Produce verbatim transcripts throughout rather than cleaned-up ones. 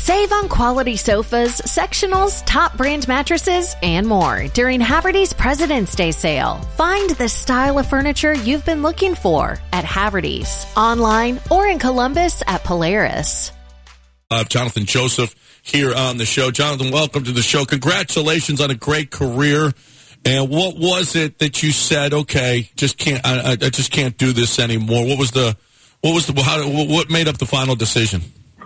Save on quality sofas, sectionals, top brand mattresses, and more during Haverty's President's Day sale. Find the style of furniture you've been looking for at Haverty's, online or in Columbus at Polaris. Uh, Jonathan Joseph here on the show. Jonathan, welcome to the show. Congratulations on a great career. And what was it that you said? Okay, just can't. I, I just can't do this anymore. What was the? What was the? How? What made up the final decision?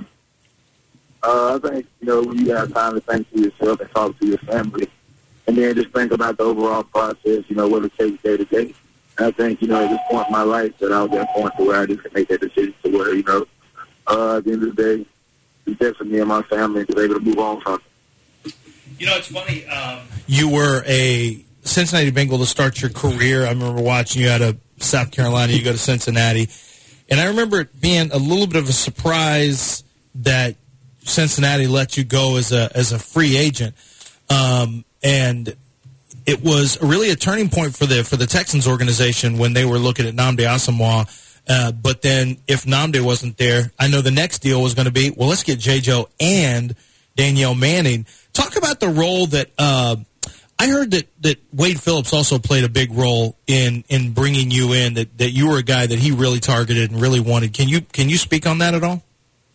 Uh, I think you know when you have time to think to yourself and talk to your family, and then just think about the overall process. You know what it takes day to day. And I think you know at this point in my life that I was at a point to where I just could make that decision to where you know uh, at the end of the day, it's best for me and my family to be able to move on from it. You know, it's funny. Um, you were a Cincinnati Bengal to start your career. I remember watching you out of South Carolina. You go to Cincinnati. And I remember it being a little bit of a surprise that Cincinnati let you go as a as a free agent. Um, and it was really a turning point for the for the Texans organization when they were looking at Nnamdi Asomugha. Uh, but then if Nnamdi wasn't there, I know the next deal was going to be, well, let's get J. Joe and Danielle Manning. Talk about the role that uh, I heard that, that Wade Phillips also played a big role in, in bringing you in, that, that you were a guy that he really targeted and really wanted. Can you can you speak on that at all?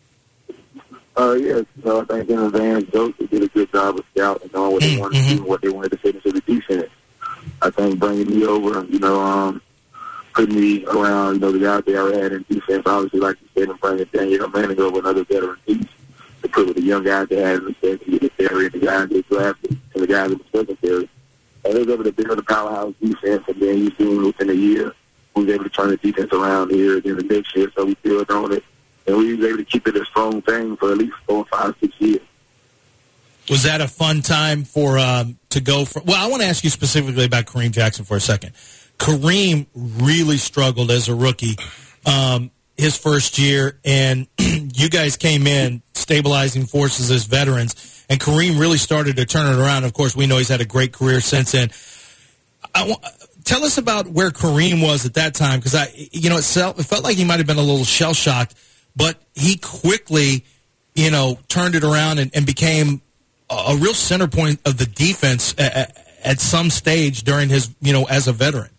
Uh, yes. So I think in advance, Joseph did a good job of scouting, knowing what they wanted mm-hmm. to do and what they wanted to fit into the defense. I think bringing me over, you know, um, putting me around, you know, the guys they already had in defense, obviously, like you said, and bringing Danielle Manning over, another veteran piece, to put with the young guys they had in the secondary, and the guys they drafted, and the guys in the secondary. And they was able to build a powerhouse defense, and then you seen within a year, we was able to turn the defense around here again the next year, so we built on it. And we was able to keep it a strong thing for at least four, five, six years. Was that a fun time for um, to go for? Well, I want to ask you specifically about Kareem Jackson for a second. Kareem really struggled as a rookie um, his first year, and you guys came in stabilizing forces as veterans, and Kareem really started to turn it around. Of course, we know he's had a great career since then. I want, tell us about where Kareem was at that time, because I, you know, it felt, it felt like he might have been a little shell shocked, but he quickly, you know, turned it around and, and became a, a real center point of the defense at, at some stage during his, you know, as a veteran.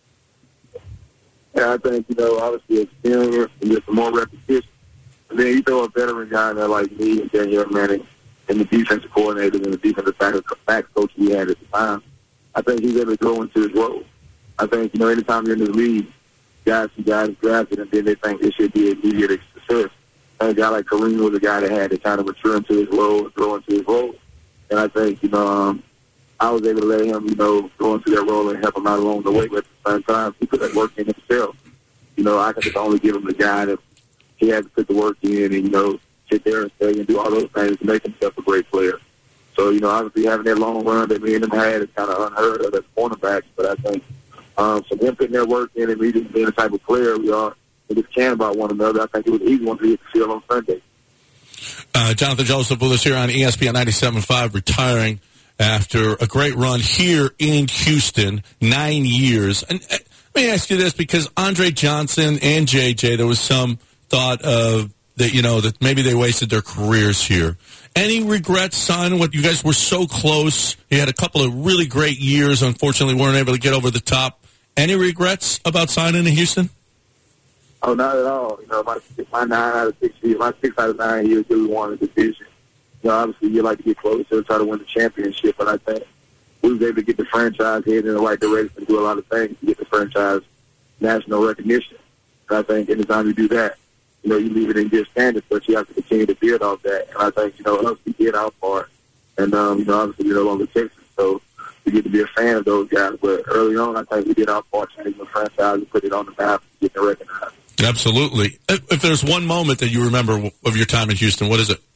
Yeah, I think, you know, obviously experience and just more repetition. And then you throw a veteran guy in there like me and Danielle Manning and the defensive coordinator and the defensive back, back coach we had at the time. I think he's able to grow into his role. I think, you know, anytime you're in the league, guys see guys drafted and then they think it should be immediate success. And a guy like Kareem was a guy that had to kind of mature into his role and grow into his role. And I think, you know, um, I was able to let him, you know, go into that role and help him out along the way. But at the same time, he put that work in himself. You know, I can just only give him the guy that he had to put the work in and, you know, sit there and stay and do all those things to make himself a great player. So, you know, obviously having that long run that me and him had is kind of unheard of as cornerbacks. But I think um, from him putting that work in and me just being the type of player we are and just caring about one another, I think it was easy one to get the field on Sunday. Uh, Jonathan Joseph with us here on E S P N ninety-seven point five, retiring after a great run here in Houston, nine years. And uh, let me ask you this, because Andre Johnson and J J, there was some thought of that, you know, that maybe they wasted their careers here. Any regrets, son? What, you guys were so close. You had a couple of really great years. Unfortunately, weren't able to get over the top. Any regrets about signing in Houston? Oh, not at all. You know, my, my nine out of six years, my six out of nine years, really won the division. You know, obviously, you like to get closer and try to win the championship, but I think we was able to get the franchise headed in the right direction and do a lot of things to get the franchise national recognition. And I think anytime you do that, you know, you leave it in good standards, but you have to continue to build off that. And I think, you know, us, we did our part. And, um, you know, obviously, we're no longer Texas, so we get to be a fan of those guys. But early on, I think we did our part to make the franchise and put it on the map and get it recognized. Absolutely. If there's one moment that you remember of your time in Houston, what is it?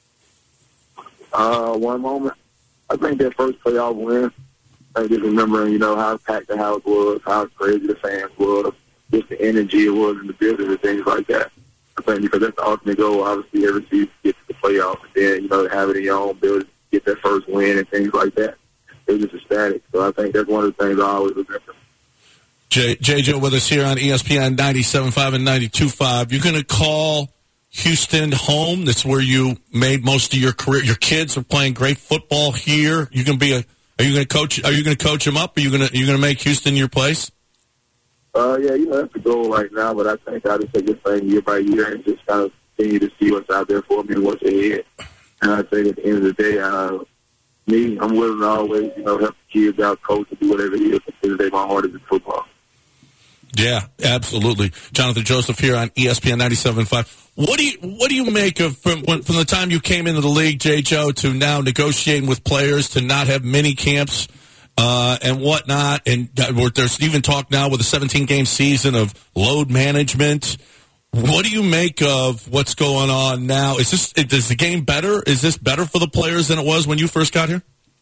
Uh, one moment, I think that first playoff win, I just remembering, you know, how packed the house was, how crazy the fans were, just the energy it was in the building and things like that. I think because that's the ultimate goal, obviously, every season get to the playoffs and then, you know, have it in your own building, get that first win and things like that. It was just ecstatic. So I think that's one of the things I always remember. J. J. Joe with us here on E S P N ninety-seven point five and ninety-two point five. You're going to call Houston home? That's where you made most of your career. Your kids are playing great football here. You can be a. Are you going to coach? Are you going to coach them up? Are you going to? Are you going to make Houston your place? Uh, yeah, you know that's the goal right now. But I think I just take this thing year by year and just kind of continue to see what's out there for me and what's ahead. And I think at the end of the day, uh, me, I'm willing to always, you know, help the kids out, coach, and do whatever it is. At the end of the day, my heart is in football. Yeah, absolutely. Jonathan Joseph here on E S P N ninety-seven point five. What do you what do you make of from when, from the time you came into the league, J. Joe, to now negotiating with players to not have mini camps uh, and whatnot? And uh, there's even talk now with a seventeen-game season of load management. What do you make of what's going on now? Is this is the game better? Is this better for the players than it was when you first got here?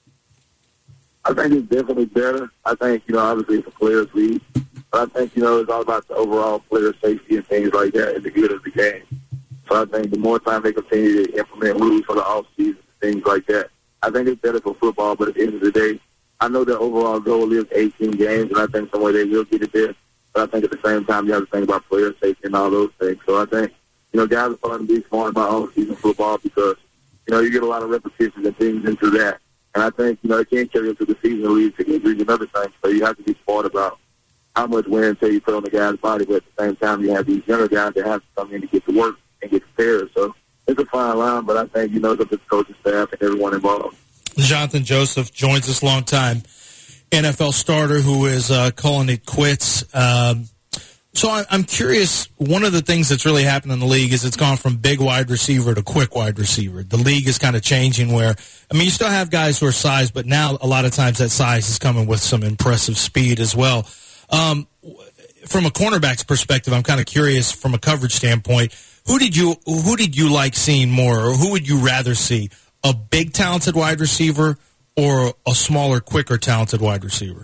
I think it's definitely better. I think, you know, obviously it's a players' league. But I think, you know, it's all about the overall player safety and things like that and the good of the game. So I think the more time they continue to implement rules for the offseason, things like that, I think it's better for football. But at the end of the day, I know their overall goal is eighteen games, and I think somewhere they will get it there. But I think at the same time, you have to think about player safety and all those things. So I think, you know, guys are starting to be smart about off-season football because, you know, you get a lot of repetitions and things into that. And I think, you know, it can't carry into the season and lead to injuries and other things. So you have to be smart about how much wear and tear you put on the guy's body. But at the same time, you have these younger guys that have to come in to get to work and get prepared. So it's a fine line, but I think, you know, it's up to the coaching staff and everyone involved. Jonathan Joseph joins us long time. N F L starter who is uh, calling it quits. Um, so I, I'm curious, one of the things that's really happened in the league is it's gone from big wide receiver to quick wide receiver. The league is kind of changing where, I mean, you still have guys who are size, but now a lot of times that size is coming with some impressive speed as well. Um, from a cornerback's perspective, I'm kind of curious from a coverage standpoint, who did you who did you like seeing more, or who would you rather see, a big talented wide receiver or a smaller, quicker, talented wide receiver?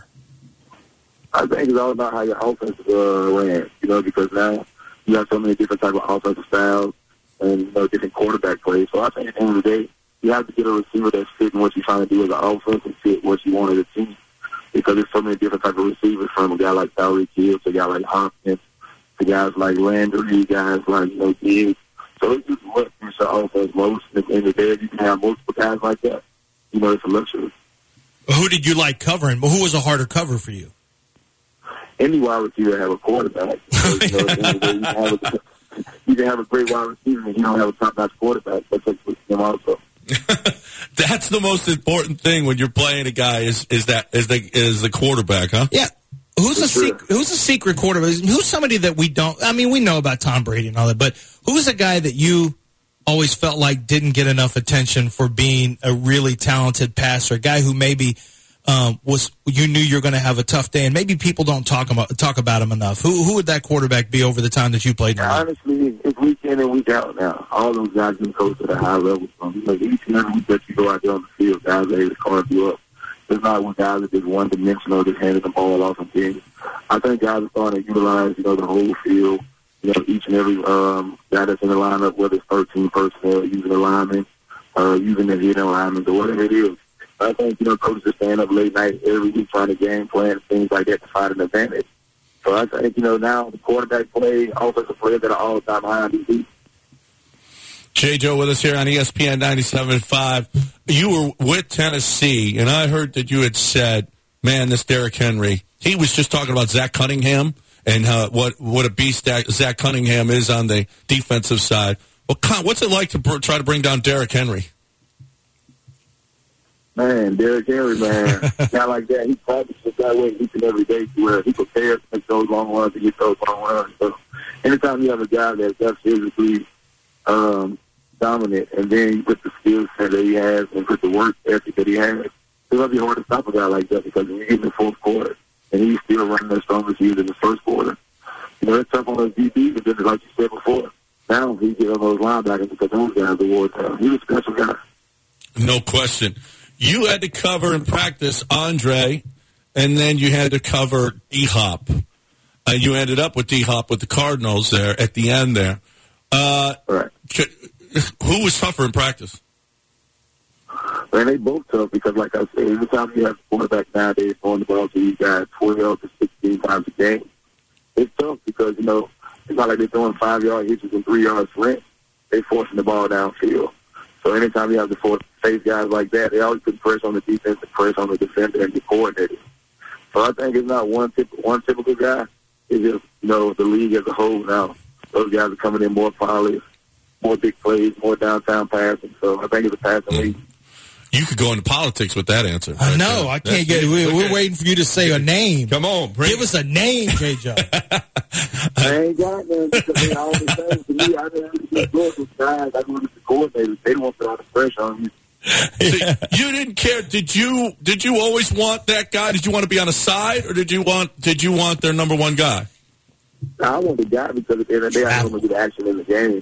I think it's all about how your offense uh, ran, you know, because now you have so many different types of offensive styles and, you know, different quarterback plays. So I think at the end of the day, you have to get a receiver that's fitting what you're trying to do as an offense and fit what you want as a team. Because there's so many different types of receivers, from a guy like Tyreek Hill to a guy like Hopkins to guys like Landry, guys like, you know, Diggs. So it's just what fits your offense most. And at the end of the day, if you can have multiple guys like that, you know, it's a luxury. Who did you like covering? But who was a harder cover for you? Any wide receiver have a quarterback. Because, you know, at the end of the day, you, can have a, you can have a great wide receiver and you don't have a top-notch quarterback. That's what's with him also. That's the most important thing when you're playing a guy is is that is the is the quarterback, huh? Yeah. Who's a sec- who's a secret quarterback? Who's somebody that we don't? I mean, we know about Tom Brady and all that, but who's a guy that you always felt like didn't get enough attention for being a really talented passer? A guy who maybe um, was you knew you're going to have a tough day, and maybe people don't talk about talk about him enough. Who who would that quarterback be over the time that you played? Yeah, honestly, it's week in and week out now. All those guys can coach at a high level. So, because each and every week that you go out there on the field, guys are able to carve you up. It's not when guys are just one-dimensional, just handing the ball off and things. I think guys are starting to utilize, you know, the whole field. You know, each and every um, guy that's in the lineup, whether it's thirteen personnel, using the linemen, uh, using the hidden linemen, or whatever it is. I think, you know, coaches are staying up late night every week trying to game plan and things like that to find an advantage. So I think, you know, now the quarterback play, offensive players that are all-time high on these weeks. J. Joe with us here on E S P N ninety-seven point five. You were with Tennessee, and I heard that you had said, man, this Derrick Henry, he was just talking about Zach Cunningham and uh, what, what a beast that Zach Cunningham is on the defensive side. Well, what's it like to br- try to bring down Derrick Henry? Man, Derrick Henry, man, guy like that, he practices that way each and every day to where he prepares to make those long runs and get those long runs. So anytime you have a guy that's that physically um, dominant, and then you put the skill set that he has and put the work ethic that he has, it's going to be hard to stop a guy like that because when you get in the fourth quarter and he's still running as strong as he is in the first quarter, you know, it's tough on those D Bs, but then like you said before, now he get on those linebackers because those guys are war time. He was a special guy. No question. You had to cover in practice Andre, and then you had to cover D-Hop. Uh, you ended up with D-Hop with the Cardinals there at the end there. Uh, right. Who was tougher in practice? Man, they both tough because, like I said, every time you have a quarterback nowadays throwing the ball to these guys twelve to sixteen times a game, it's tough because, you know, it's not like they're throwing five-yard hitches and three-yard slants. they forcing the ball downfield. So anytime you have to force, face guys like that, they always put pressure on the defense and pressure on the defender and the coordinator. So I think it's not one tip, one typical guy. It's just, you know, the league as a whole now. Those guys are coming in more polished, more big plays, more downtown passing. So I think it's a passing mm. league. You could go into politics with that answer. I right know. There. I can't That's, get it. We're, we're waiting for you to say a name. Come on. Give us a name, J. Joe. I ain't got none because they always say to me, I didn't get good with guys. I go to the coordinators. They don't want to put all the pressure on you. See, you didn't care. Did you Did you always want that guy? Did you want to be on a side, or did you want Did you want their number one guy? I want the guy because at the end of the day, I want to get action in the game.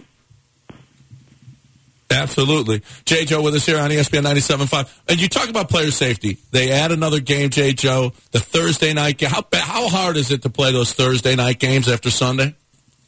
Absolutely. J. Joe with us here on E S P N ninety-seven point five. And you talk about player safety. They add another game, J. Joe, the Thursday night game. How, how hard is it to play those Thursday night games after Sunday?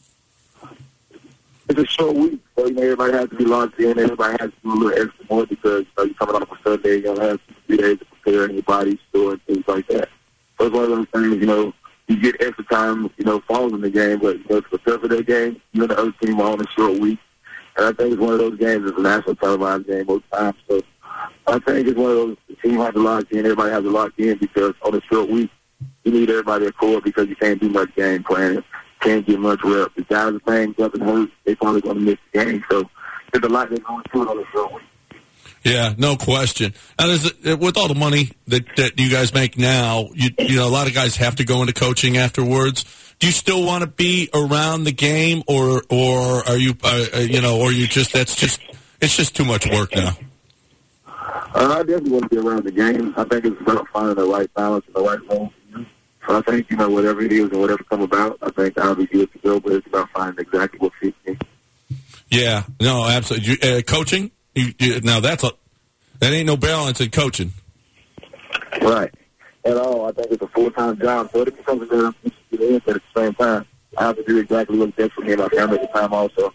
It's a short week, so you know, everybody has to be locked in. Everybody has to do a little extra more because you know, you're coming off a Sunday, you're going to have three days to prepare in your body, store, and things like that. So it's one of those things, you know, you get extra time, you know, following the game, but you know, to prepare for that game, you and the other team are on a short week. And I think it's one of those games that's a national televised game most times. So I think it's one of those, the team has to lock in, everybody has to lock in because on a short week, you need everybody at core because you can't do much game planning, can't get much rep. The guys are playing something hurt, they're probably going to miss the game. So there's a lot that's going to it on a short week. Yeah, no question. And is it, with all the money that, that you guys make now, you, you know, a lot of guys have to go into coaching afterwards. Do you still want to be around the game, or or are you, uh, you know, or you just that's just it's just too much work now? Uh, I definitely want to be around the game. I think it's about finding the right balance and the right role. So I think you know whatever it is and whatever come about, I think I'll be good to go. But it's about finding exactly what fits me. Yeah, no, absolutely. You, uh, coaching, you, you, now that's a that ain't no balance in coaching. Right. At all. I think it's a full-time job, so it becomes a good interested in, but at the same time, I have to do exactly what's best for me and my family at the time also.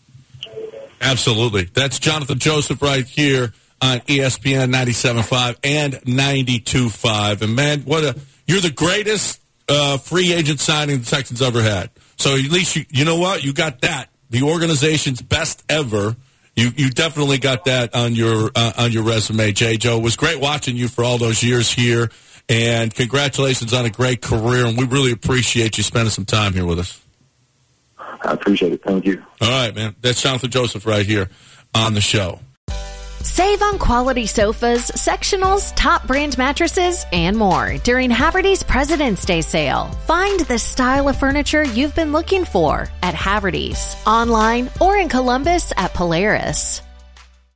Absolutely. That's Jonathan Joseph right here on E S P N ninety-seven point five and ninety-two point five. And, man, what a you're the greatest uh, free agent signing the Texans ever had. So at least, you, you know what? You got that. The organization's best ever. You you definitely got that on your uh, on your resume, J. Joe. It was great watching you for all those years here. And congratulations on a great career, and we really appreciate you spending some time here with us. I appreciate it. Thank you. All right, man. That's Jonathan Joseph right here on the show. Save on quality sofas, sectionals, top brand mattresses, and more during Haverty's President's Day sale. Find the style of furniture you've been looking for at Haverty's, online or in Columbus at Polaris.